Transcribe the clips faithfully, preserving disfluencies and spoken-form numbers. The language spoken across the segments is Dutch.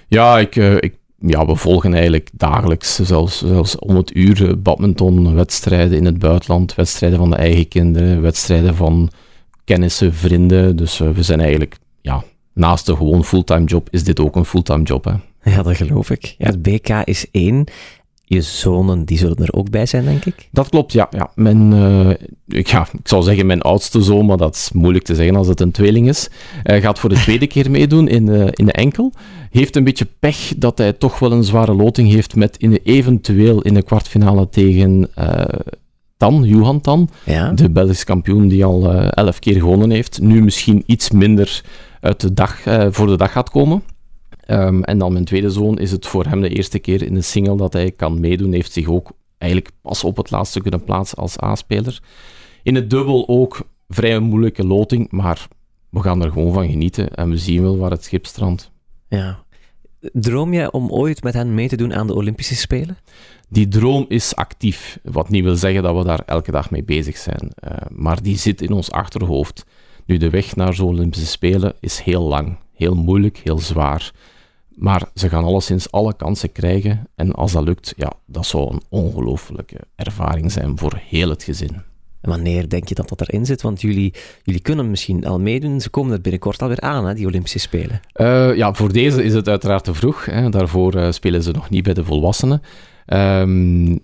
Ja, ik, uh, ik, ja, we volgen eigenlijk dagelijks, zelfs, zelfs om het uur, badminton, wedstrijden in het buitenland, wedstrijden van de eigen kinderen, wedstrijden van kennissen, vrienden. Dus uh, we zijn eigenlijk, ja, naast de gewoon fulltime job, is dit ook een fulltime job. Hè. Ja, dat geloof ik. Ja, het B K is één. Je zonen, die zullen er ook bij zijn, denk ik? Dat klopt, ja. ja. Mijn, uh, ik, ja ik zou zeggen mijn oudste zoon, maar dat is moeilijk te zeggen als het een tweeling is. Hij gaat voor de tweede keer meedoen in de, in de enkel. Heeft een beetje pech dat hij toch wel een zware loting heeft met in de, eventueel in de kwartfinale tegen uh, Tan, Johan Tan, ja? de Belgische kampioen die al uh, elf keer gewonnen heeft. Nu misschien iets minder uit de dag, uh, voor de dag gaat komen. Um, en dan mijn tweede zoon is het voor hem de eerste keer in de single dat hij kan meedoen. Heeft zich ook eigenlijk pas op het laatste kunnen plaatsen als A-speler. In het dubbel ook vrij moeilijke loting, maar we gaan er gewoon van genieten en we zien wel waar het schip strandt. Ja. Droom jij om ooit met hen mee te doen aan de Olympische Spelen? Die droom is actief, wat niet wil zeggen dat we daar elke dag mee bezig zijn. Uh, maar die zit in ons achterhoofd. Nu, de weg naar zo'n Olympische Spelen is heel lang, heel moeilijk, heel zwaar. Maar ze gaan alleszins alle kansen krijgen. En als dat lukt, ja, dat zou een ongelooflijke ervaring zijn voor heel het gezin. En wanneer denk je dat dat erin zit? Want jullie, jullie kunnen misschien al meedoen. Ze komen er binnenkort alweer aan, hè, die Olympische Spelen. Uh, ja, voor deze is het uiteraard te vroeg. Hè. Daarvoor uh, spelen ze nog niet bij de volwassenen. Um,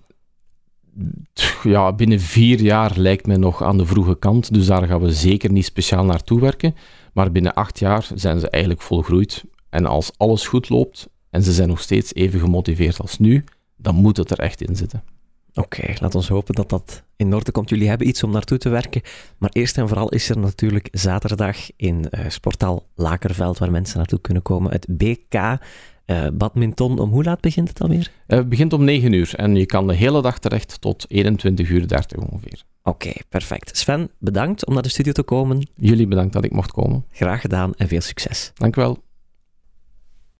ja, binnen vier jaar lijkt mij nog aan de vroege kant. Dus daar gaan we zeker niet speciaal naartoe werken. Maar binnen acht jaar zijn ze eigenlijk volgroeid. En als alles goed loopt en ze zijn nog steeds even gemotiveerd als nu, dan moet het er echt in zitten. Oké, okay, laat ons hopen dat dat in orde komt. Jullie hebben iets om naartoe te werken. Maar eerst en vooral is er natuurlijk zaterdag in uh, Sporthal Lakerveld, waar mensen naartoe kunnen komen, het B K uh, badminton. Om hoe laat begint het alweer? Uh, het begint om negen uur en je kan de hele dag terecht tot eenentwintig uur dertig ongeveer. Oké, okay, perfect. Sven, bedankt om naar de studio te komen. Jullie bedankt dat ik mocht komen. Graag gedaan en veel succes. Dank u wel.